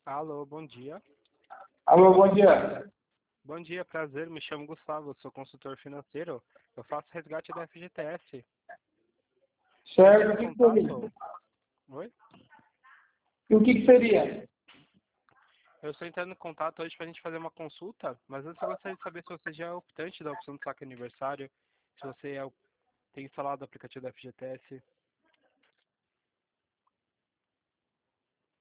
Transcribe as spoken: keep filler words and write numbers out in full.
Alô, bom dia. Alô, bom dia. Bom dia, prazer. Me chamo Gustavo, sou consultor financeiro. Eu faço resgate da F G T S. Certo, Entrando o em que que seria? contato. Oi? E o que que seria? Eu estou entrando em contato hoje para a gente fazer uma consulta, mas antes eu gostaria de saber se você já é optante da opção do saque aniversário, se você é, o- tem instalado o aplicativo da F G T S.